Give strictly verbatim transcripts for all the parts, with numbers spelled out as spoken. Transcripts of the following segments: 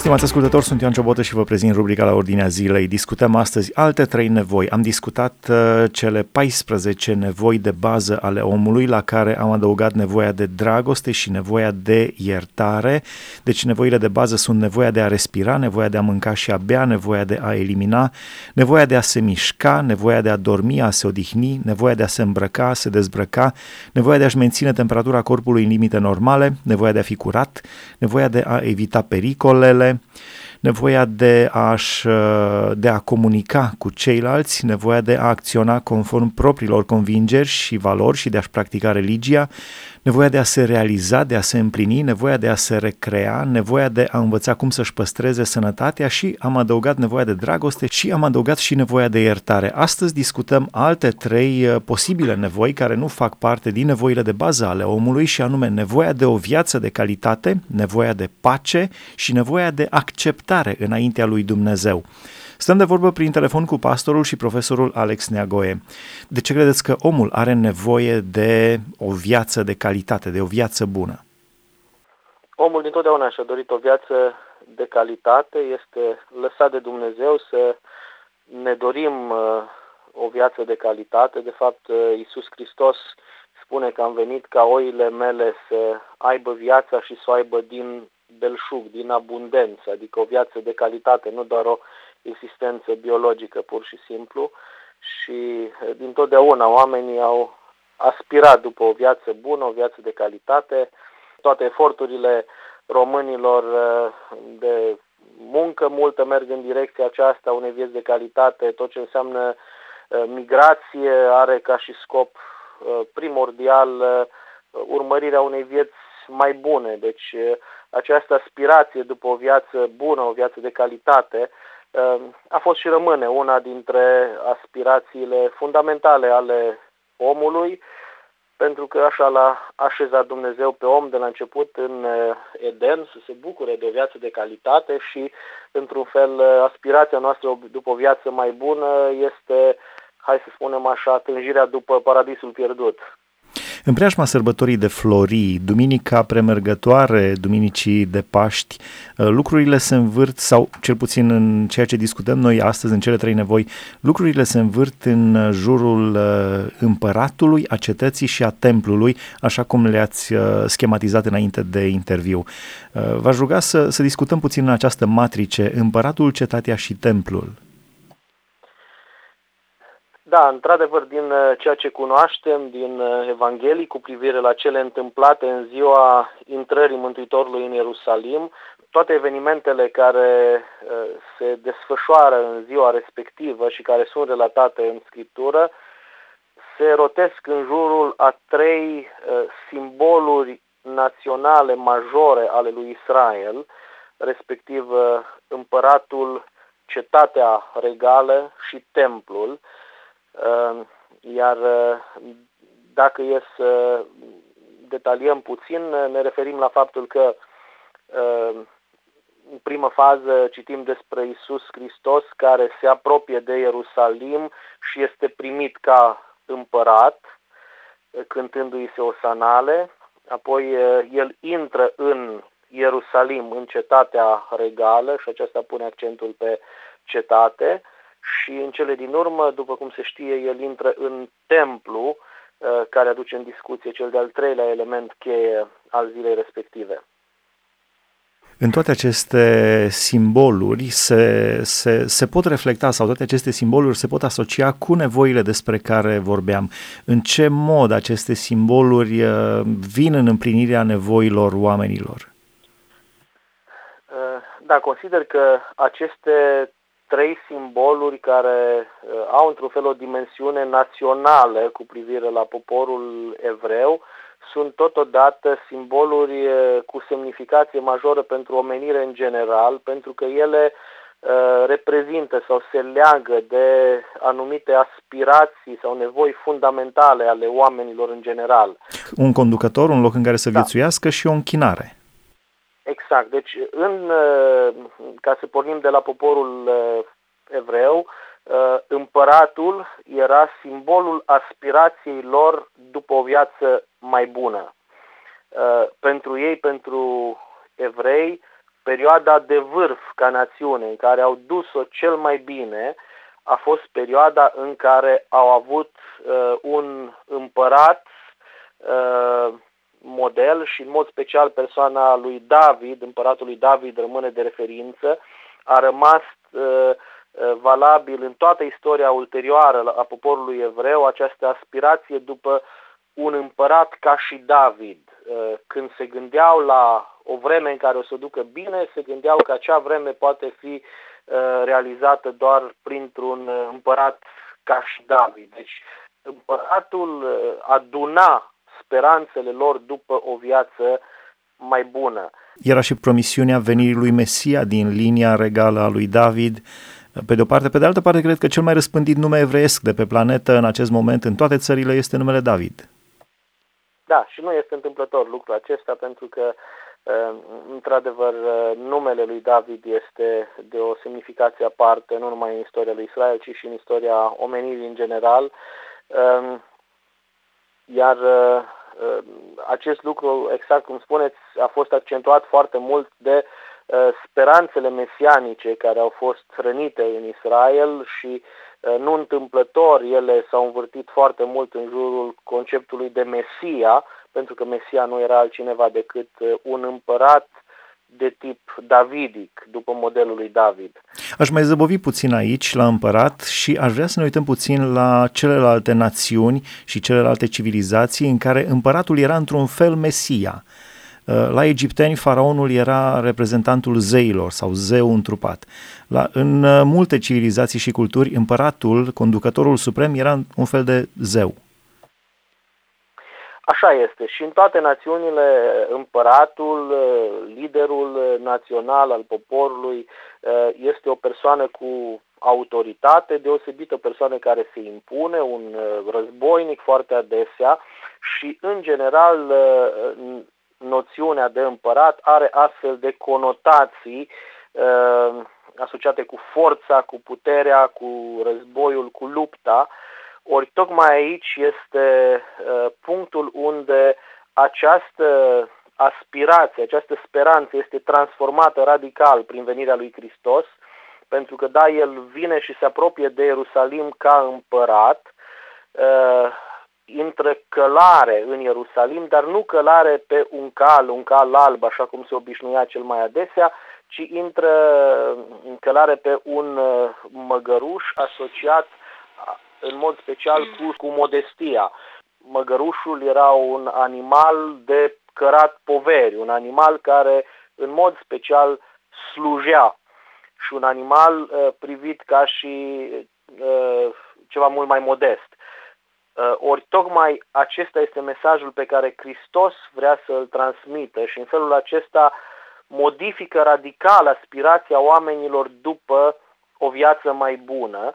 Stimați ascultători, sunt Ioan Ciobotă și vă prezint rubrica La Ordinea Zilei. Discutăm astăzi alte trei nevoi. Am discutat uh, cele paisprezece nevoi de bază ale omului, la care am adăugat nevoia de dragoste și nevoia de iertare. Deci nevoile de bază sunt nevoia de a respira, nevoia de a mânca și a bea, nevoia de a elimina, nevoia de a se mișca, nevoia de a dormi, a se odihni, nevoia de a se îmbrăca, a se dezbrăca, nevoia de a-și menține temperatura corpului în limite normale, nevoia de a fi curat, nevoia de a evita pericolele, nevoia de, a-și, de a comunica cu ceilalți, nevoia de a acționa conform propriilor convingeri și valori și de a-și practica religia, nevoia de a se realiza, de a se împlini, nevoia de a se recrea, nevoia de a învăța cum să-și păstreze sănătatea și am adăugat nevoia de dragoste și am adăugat și nevoia de iertare. Astăzi discutăm alte trei posibile nevoi care nu fac parte din nevoile de bază ale omului și anume nevoia de o viață de calitate, nevoia de pace și nevoia de acceptare înaintea lui Dumnezeu. Stăm de vorbă prin telefon cu pastorul și profesorul Alex Neagoe. De ce credeți că omul are nevoie de o viață de calitate, de o viață bună? Omul dintotdeauna și-a dorit o viață de calitate, este lăsat de Dumnezeu să ne dorim o viață de calitate. De fapt, Iisus Hristos spune că am venit ca oile mele să aibă viața și să o aibă din belșug, din abundență, adică o viață de calitate, nu doar o existență biologică pur și simplu. Și dintotdeauna oamenii au aspirat după o viață bună, o viață de calitate. Toate eforturile românilor de muncă multă merg în direcția aceasta, unei vieți de calitate. Tot ce înseamnă migrație are ca și scop primordial urmărirea unei vieți mai bune. Deci această aspirație după o viață bună, o viață de calitate, a fost și rămâne una dintre aspirațiile fundamentale ale omului, pentru că așa l-a așezat Dumnezeu pe om de la început în Eden, să se bucure de o viață de calitate și, într-un fel, aspirația noastră după o viață mai bună este, hai să spunem așa, tânjirea după paradisul pierdut. În preajma sărbătorii de Florii, duminica premergătoare, duminicii de Paști, lucrurile se învârt, sau cel puțin în ceea ce discutăm noi astăzi, în cele trei nevoi, lucrurile se învârt în jurul împăratului, a cetății și a templului, așa cum le-ați schematizat înainte de interviu. V-aș ruga să, să discutăm puțin în această matrice, împăratul, cetatea și templul. Da, într-adevăr, din ceea ce cunoaștem din Evanghelii cu privire la cele întâmplate în ziua intrării Mântuitorului în Ierusalim, toate evenimentele care se desfășoară în ziua respectivă și care sunt relatate în Scriptură, se rotesc în jurul a trei simboluri naționale majore ale lui Israel, respectiv împăratul, cetatea regală și templul. Iar dacă e să detaliem puțin, ne referim la faptul că în primă fază citim despre Iisus Hristos care se apropie de Ierusalim și este primit ca împărat, cântându-i se osanale. Apoi el intră în Ierusalim, în cetatea regală, și aceasta pune accentul pe cetate. Și în cele din urmă, după cum se știe, el intră în templu, care aduce în discuție cel de-al treilea element cheie al zilei respective. În toate aceste simboluri se, se, se pot reflecta, sau toate aceste simboluri se pot asocia cu nevoile despre care vorbeam. În ce mod aceste simboluri vin în împlinirea nevoilor oamenilor? Da, consider că aceste trei simboluri care uh, au într-un fel o dimensiune națională cu privire la poporul evreu sunt totodată simboluri uh, cu semnificație majoră pentru omenire în general, pentru că ele uh, reprezintă sau se leagă de anumite aspirații sau nevoi fundamentale ale oamenilor în general. Un conducător, un loc în care să viețuiască, da, și o închinare. Exact. Deci, în, ca să pornim de la poporul evreu, împăratul era simbolul aspirației lor după o viață mai bună. Pentru ei, pentru evrei, perioada de vârf ca națiune, în care au dus-o cel mai bine, a fost perioada în care au avut uh, un împărat uh, model și în mod special persoana lui David, împăratul lui David rămâne de referință, a rămas uh, valabil în toată istoria ulterioară a poporului evreu această aspirație după un împărat ca și David. Când se gândeau la o vreme în care o să o ducă bine, se gândeau că acea vreme poate fi realizată doar printr-un împărat ca și David. Deci împăratul aduna speranțele lor după o viață mai bună. Era și promisiunea venirii lui Mesia din linia regală a lui David, pe de o parte. Pe de altă parte, cred că cel mai răspândit nume evreiesc de pe planetă în acest moment, în toate țările, este numele David. Da, și nu este întâmplător lucrul acesta, pentru că, într-adevăr, numele lui David este de o semnificație aparte, nu numai în istoria lui Israel, ci și în istoria omenirii în general. Iar acest lucru, exact cum spuneți, a fost accentuat foarte mult de speranțele mesianice care au fost hrănite în Israel și nu întâmplător ele s-au învârtit foarte mult în jurul conceptului de Mesia, pentru că Mesia nu era altcineva decât un împărat de tip davidic, după modelul lui David. Aș mai zăbovi puțin aici la împărat și aș vrea să ne uităm puțin la celelalte națiuni și celelalte civilizații în care împăratul era într-un fel Mesia. La egipteni, faraonul era reprezentantul zeilor sau zeu întrupat. La, în multe civilizații și culturi, împăratul, conducătorul suprem, era un fel de zeu. Așa este. Și în toate națiunile, împăratul, liderul național al poporului, este o persoană cu autoritate deosebită, o persoană care se impune, un războinic foarte adesea și, în general, noțiunea de împărat are astfel de conotații uh, asociate cu forța, cu puterea, cu războiul, cu lupta. Ori tocmai aici este uh, punctul unde această aspirație, această speranță este transformată radical prin venirea lui Hristos, pentru că da, el vine și se apropie de Ierusalim ca împărat, uh, intră călare în Ierusalim, dar nu călare pe un cal, un cal alb, așa cum se obișnuia cel mai adesea, ci intră în călare pe un măgăruș asociat în mod special cu, cu modestia. Măgărușul era un animal de cărat poveri, un animal care în mod special slujea și un animal uh, privit ca și uh, ceva mult mai modest. Ori tocmai acesta este mesajul pe care Hristos vrea să îl transmită și în felul acesta modifică radical aspirația oamenilor după o viață mai bună.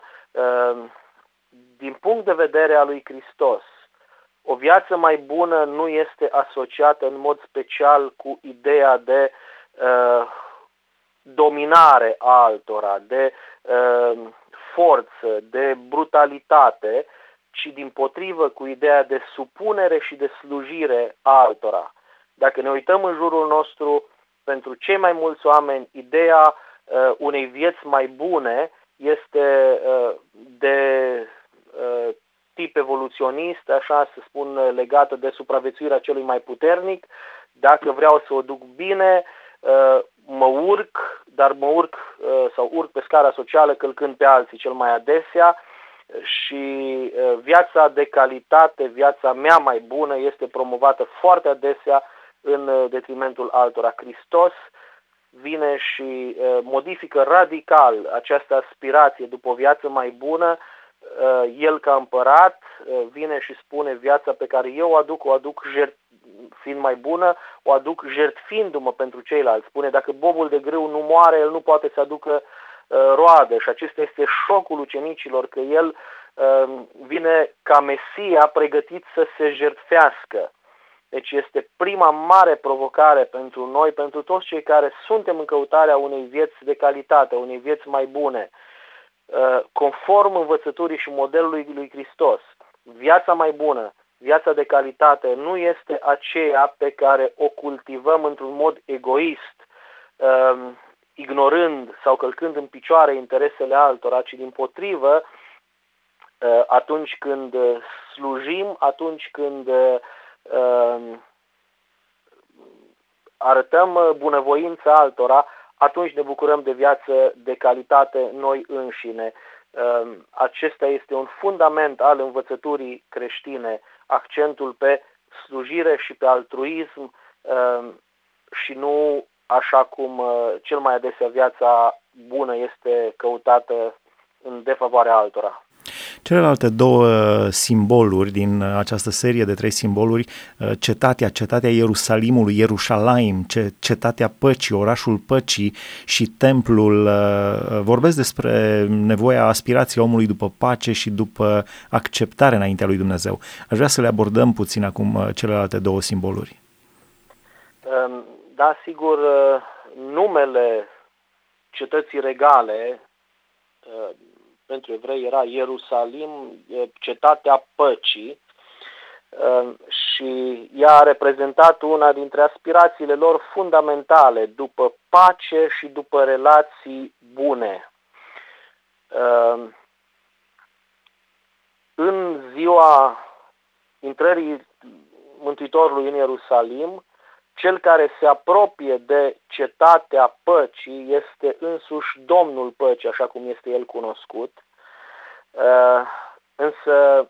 Din punct de vedere al lui Hristos, o viață mai bună nu este asociată în mod special cu ideea de uh, dominare a altora, de uh, forță, de brutalitate, ci dimpotrivă cu ideea de supunere și de slujire a altora. Dacă ne uităm în jurul nostru, pentru cei mai mulți oameni, ideea uh, unei vieți mai bune este uh, de uh, tip evoluționist, așa să spun, legată de supraviețuirea celui mai puternic. Dacă vreau să o duc bine, uh, mă urc, dar mă urc uh, sau urc pe scara socială călcând pe alții cel mai adesea. Și viața de calitate, viața mea mai bună este promovată foarte adesea în detrimentul altora. Hristos vine și modifică radical această aspirație după o viață mai bună. El ca împărat vine și spune: viața pe care eu o aduc, o aduc jert, fiind mai bună, o aduc jertfindu-mă pentru ceilalți. Spune: dacă bobul de grâu nu moare, el nu poate să aducă roadă. Și acesta este șocul ucenicilor, că el uh, vine ca Mesia pregătit să se jertfească. Deci este prima mare provocare pentru noi, pentru toți cei care suntem în căutarea unei vieți de calitate, unei vieți mai bune, uh, conform învățăturii și modelului lui Hristos. Viața mai bună, viața de calitate nu este aceea pe care o cultivăm într-un mod egoist, ignorând sau călcând în picioare interesele altora, ci dimpotrivă, atunci când slujim, atunci când arătăm bunăvoință altora, atunci ne bucurăm de viață de calitate noi înșine. Acesta este un fundament al învățăturii creștine, accentul pe slujire și pe altruism și nu așa cum cel mai adesea viața bună este căutată în defavoarea altora. Celelalte două simboluri din această serie de trei simboluri, cetatea, cetatea Ierusalimului, Ierușalaim, cetatea păcii, orașul păcii și templul, vorbesc despre nevoia, aspirației omului după pace și după acceptare înaintea lui Dumnezeu. Aș vrea să le abordăm puțin acum celelalte două simboluri. Da, sigur, numele cetății regale pentru evrei era Ierusalim, cetatea păcii, și ea a reprezentat una dintre aspirațiile lor fundamentale după pace și după relații bune. În ziua intrării Mântuitorului în Ierusalim, cel care se apropie de cetatea păcii este însuși Domnul păcii, așa cum este el cunoscut. Însă,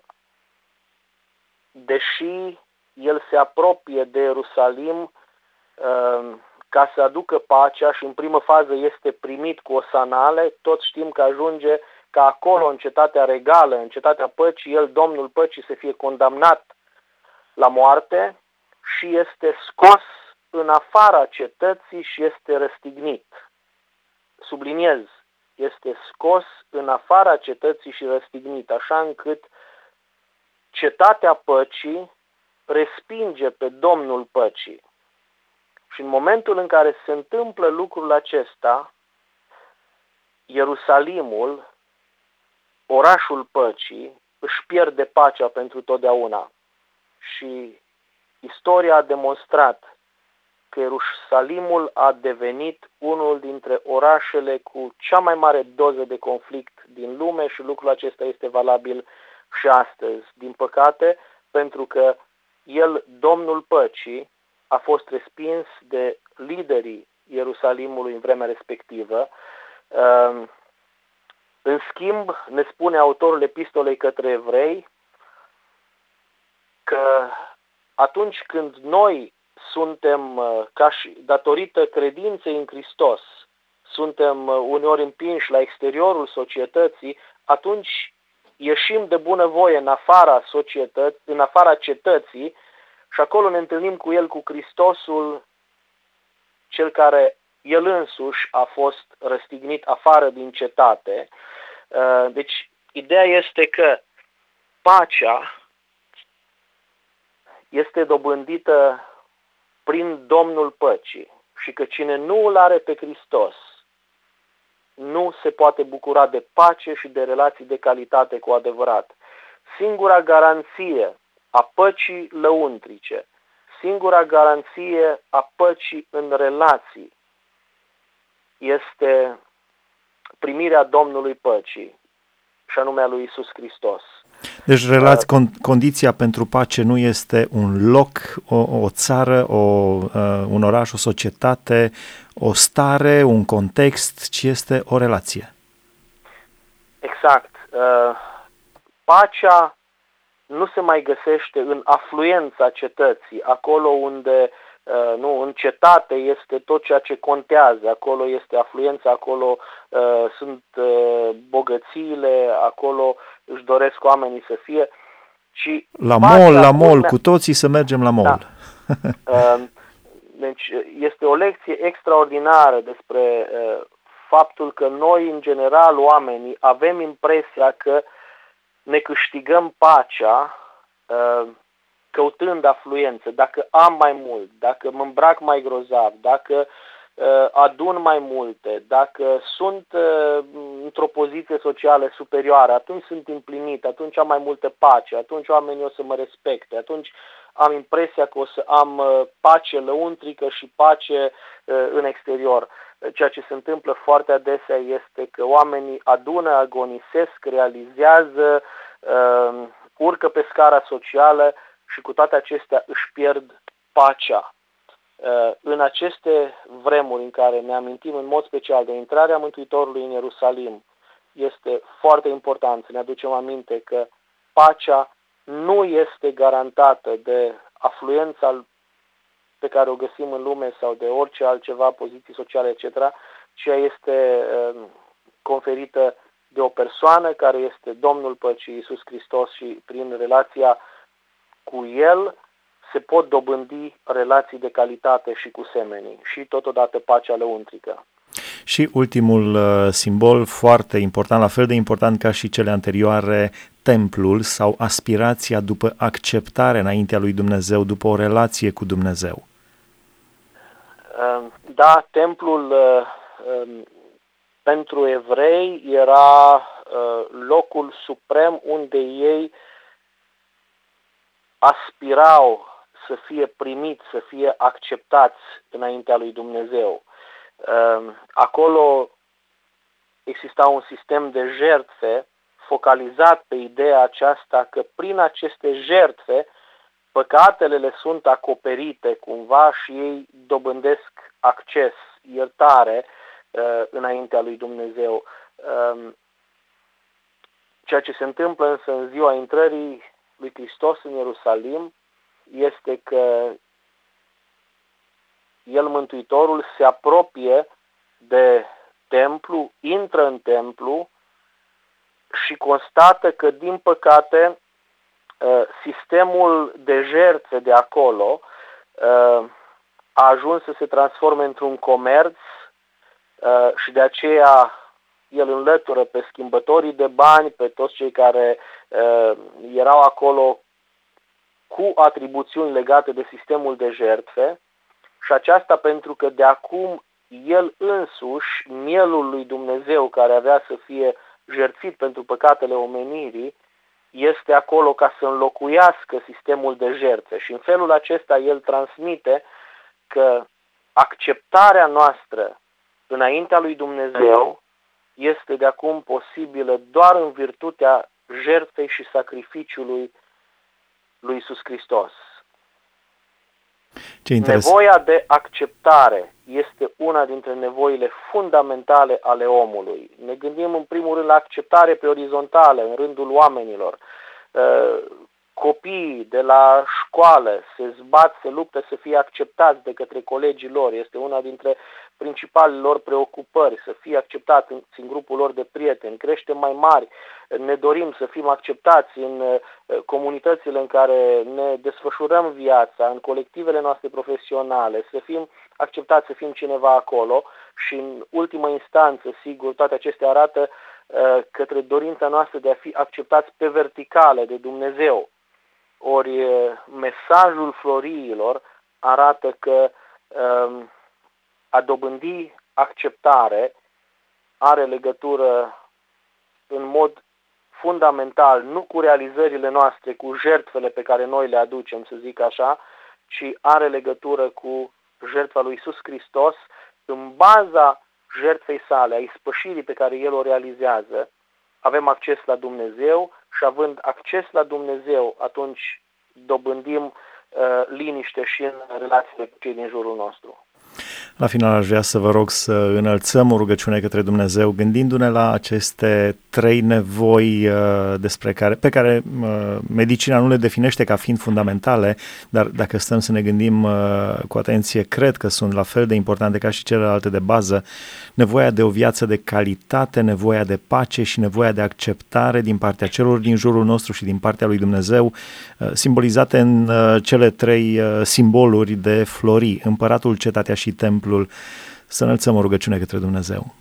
deși el se apropie de Ierusalim ca să aducă pacea și în primă fază este primit cu osanale, toți știm că ajunge ca acolo, în cetatea regală, în cetatea păcii, el, Domnul păcii, să fie condamnat la moarte și este scos în afara cetății și este răstignit. Subliniez, este scos în afara cetății și răstignit, așa încât cetatea păcii respinge pe Domnul păcii. Și în momentul în care se întâmplă lucrul acesta, Ierusalimul, orașul păcii, își pierde pacea pentru totdeauna. Și istoria a demonstrat că Ierusalimul a devenit unul dintre orașele cu cea mai mare doză de conflict din lume și lucrul acesta este valabil și astăzi. Din păcate, pentru că el, Domnul păcii, a fost respins de liderii Ierusalimului în vremea respectivă. În schimb, ne spune autorul epistolei către evrei că atunci când noi suntem, ca și datorită credinței în Hristos, suntem uneori împinși la exteriorul societății, atunci ieșim de bunăvoie în afara societății, în afara cetății și acolo ne întâlnim cu El, cu Hristosul, cel care El însuși a fost răstignit afară din cetate. Deci, ideea este că pacea este dobândită prin Domnul păcii și că cine nu îl are pe Hristos nu se poate bucura de pace și de relații de calitate cu adevărat. Singura garanție a păcii lăuntrice, singura garanție a păcii în relații este primirea Domnului păcii, și anume a lui Iisus Hristos. Deci relați, con- condiția pentru pace nu este un loc, o, o țară, o, uh, un oraș, o societate, o stare, un context, ci este o relație. Exact. Uh, pacea nu se mai găsește în afluența cetății, acolo unde Uh, nu, în cetate este tot ceea ce contează, acolo este afluența, acolo uh, sunt uh, bogățiile, acolo își doresc oamenii să fie. Și la mall, la mall, urmea... cu toții să mergem la mall. Da. uh, deci este o lecție extraordinară despre uh, faptul că noi, în general, oamenii, avem impresia că ne câștigăm pacea uh, căutând afluență, dacă am mai mult, dacă mă îmbrac mai grozav, dacă adun mai multe, dacă sunt într-o poziție socială superioară, atunci sunt împlinit, atunci am mai multă pace, atunci oamenii o să mă respecte, atunci am impresia că o să am pace lăuntrică și pace în exterior. Ceea ce se întâmplă foarte adesea este că oamenii adună, agonisesc, realizează, urcă pe scara socială și cu toate acestea își pierd pacea. În aceste vremuri în care ne amintim în mod special de intrarea Mântuitorului în Ierusalim, este foarte important să ne aducem aminte că pacea nu este garantată de afluența pe care o găsim în lume sau de orice altceva, poziții sociale, et cetera, ci este conferită de o persoană care este Domnul Păcii, Iisus Hristos, și prin relația cu El se pot dobândi relații de calitate și cu semenii și totodată pacea lăuntrică. Și ultimul uh, simbol foarte important, la fel de important ca și cele anterioare, templul sau aspirația după acceptare înaintea lui Dumnezeu, după o relație cu Dumnezeu. Uh, da, templul uh, uh, pentru evrei era uh, locul suprem unde ei aspirau să fie primiți, să fie acceptați înaintea lui Dumnezeu. Acolo exista un sistem de jertfe focalizat pe ideea aceasta că prin aceste jertfe păcatele le sunt acoperite cumva și ei dobândesc acces, iertare înaintea lui Dumnezeu. Ceea ce se întâmplă însă în ziua intrării lui Hristos în Ierusalim este că El, Mântuitorul, se apropie de templu, intră în templu și constată că, din păcate, sistemul de jertfe de acolo a ajuns să se transforme într-un comerț și de aceea El înlătură pe schimbătorii de bani, pe toți cei care erau acolo cu atribuțiuni legate de sistemul de jertfe, și aceasta pentru că de acum El însuși, mielul lui Dumnezeu care avea să fie jertfit pentru păcatele omenirii, este acolo ca să înlocuiască sistemul de jertfe. Și în felul acesta El transmite că acceptarea noastră înaintea lui Dumnezeu este de acum posibilă doar în virtutea jertfei și sacrificiului lui Iisus Hristos. Ce interesant. Nevoia de acceptare este una dintre nevoile fundamentale ale omului. Ne gândim în primul rând la acceptare pe orizontală, în rândul oamenilor. Copiii de la școală se zbat, se luptă să fie acceptați de către colegii lor. Este una dintre principalele lor preocupări, să fie acceptați în, în grupul lor de prieteni. Creștem mai mari, ne dorim să fim acceptați în comunitățile în care ne desfășurăm viața, în colectivele noastre profesionale, să fim acceptați, să fim cineva acolo și în ultimă instanță, sigur, toate acestea arată uh, către dorința noastră de a fi acceptați pe verticale de Dumnezeu. Ori mesajul floriilor arată că uh, a dobândi acceptare are legătură în mod fundamental, nu cu realizările noastre, cu jertfele pe care noi le aducem, să zic așa, ci are legătură cu jertfa lui Iisus Hristos. În baza jertfei sale, a ispășirii pe care El o realizează, avem acces la Dumnezeu și având acces la Dumnezeu, atunci dobândim uh, liniște și în relațiile cu cei din jurul nostru. La final aș vrea să vă rog să înălțăm o rugăciune către Dumnezeu, gândindu-ne la aceste trei nevoi uh, despre care, pe care uh, medicina nu le definește ca fiind fundamentale, dar dacă stăm să ne gândim uh, cu atenție, cred că sunt la fel de importante ca și celelalte de bază: nevoia de o viață de calitate, nevoia de pace și nevoia de acceptare din partea celor din jurul nostru și din partea lui Dumnezeu, uh, simbolizate în uh, cele trei uh, simboluri de flori, împăratul, cetatea și templul. Să înălțăm o rugăciune către Dumnezeu.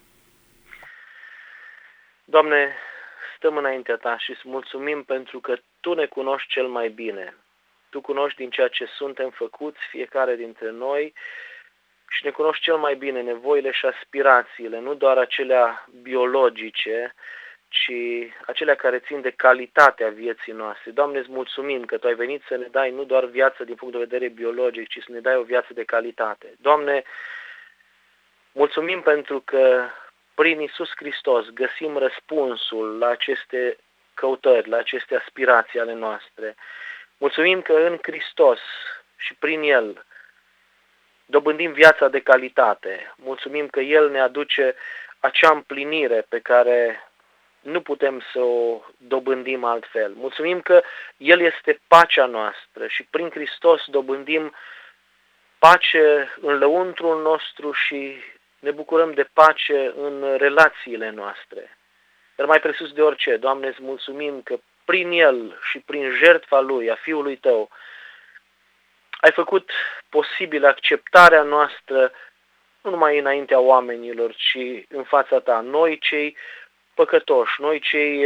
Doamne, stăm înaintea Ta și îți mulțumim pentru că Tu ne cunoști cel mai bine. Tu cunoști din ceea ce suntem făcuți fiecare dintre noi și ne cunoști cel mai bine nevoile și aspirațiile, nu doar acelea biologice, ci acelea care țin de calitatea vieții noastre. Doamne, îți mulțumim că Tu ai venit să ne dai nu doar viață din punct de vedere biologic, ci să ne dai o viață de calitate. Doamne, mulțumim pentru că prin Iisus Hristos găsim răspunsul la aceste căutări, la aceste aspirații ale noastre. Mulțumim că în Hristos și prin El dobândim viața de calitate. Mulțumim că El ne aduce acea împlinire pe care nu putem să o dobândim altfel. Mulțumim că El este pacea noastră și prin Hristos dobândim pace în lăuntrul nostru și ne bucurăm de pace în relațiile noastre. Dar mai presus de orice, Doamne, îți mulțumim că prin El și prin jertfa Lui, a Fiului Tău, ai făcut posibil acceptarea noastră nu numai înaintea oamenilor, ci în fața Ta. Noi cei păcătoși, noi cei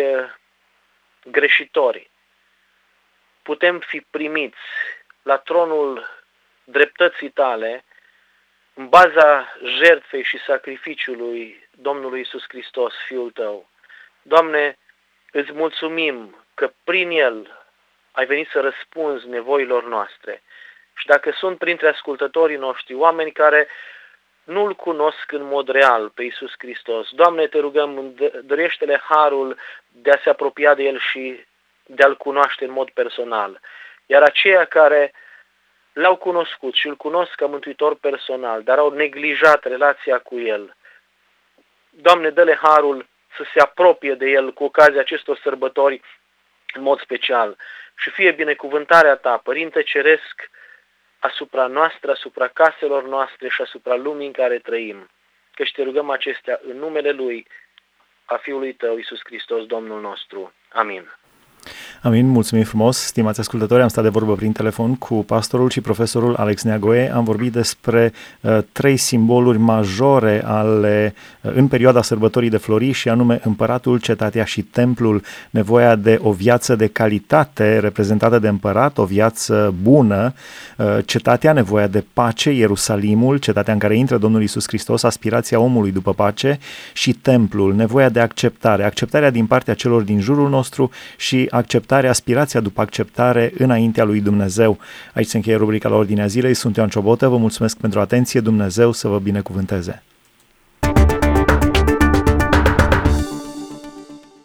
greșitori, putem fi primiți la tronul dreptății Tale în baza jertfei și sacrificiului Domnului Iisus Hristos, Fiul Tău. Doamne, îți mulțumim că prin El ai venit să răspunzi nevoilor noastre. Și dacă sunt printre ascultătorii noștri oameni care nu-L cunosc în mod real pe Iisus Hristos, Doamne, Te rugăm, dăruiește-le harul de a se apropia de El și de a-L cunoaște în mod personal. Iar aceia care L-au cunoscut și Îl cunosc ca mântuitor personal, dar au neglijat relația cu El, Doamne, dă-le harul să se apropie de El cu ocazia acestor sărbători în mod special. Și fie binecuvântarea Ta, Părinte Ceresc, asupra noastră, asupra caselor noastre și asupra lumii în care trăim. Căci Te rugăm acestea în numele Lui, a Fiului Tău, Iisus Hristos, Domnul nostru. Amin. Amin, mulțumim frumos, stimați ascultători, am stat de vorbă prin telefon cu pastorul și profesorul Alex Neagoe. Am vorbit despre uh, trei simboluri majore ale, uh, în perioada sărbătorii de Flori, și anume împăratul, cetatea și templul, nevoia de o viață de calitate reprezentată de împărat, o viață bună, uh, cetatea, nevoia de pace, Ierusalimul, cetatea în care intră Domnul Iisus Hristos, aspirația omului după pace, și templul, nevoia de acceptare, acceptarea din partea celor din jurul nostru și acceptare, aspirația după acceptare înaintea lui Dumnezeu. Aici se încheie rubrica La Ordinea Zilei. Sunt Ioan Ciobotă, vă mulțumesc pentru atenție, Dumnezeu să vă binecuvânteze.